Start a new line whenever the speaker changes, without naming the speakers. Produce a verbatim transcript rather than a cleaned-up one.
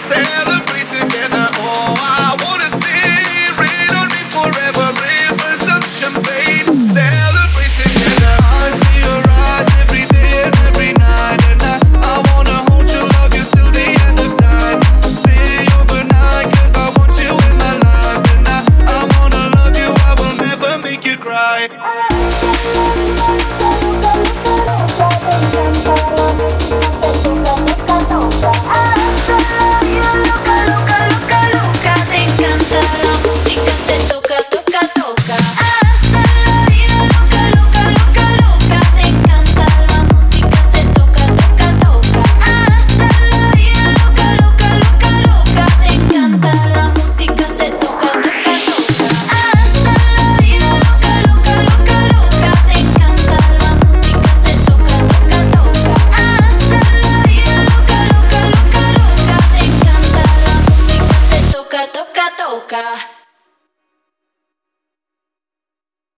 celebrate together. Oh, I wanna see rain on me forever, rivers of champagne, celebrate together. I see your eyes every day and every night, and I, I wanna hold you, love you till the end of time. Stay overnight, cause I want you in my life, and I, I wanna love you, I will never make you cry.
Toca, toca, toca.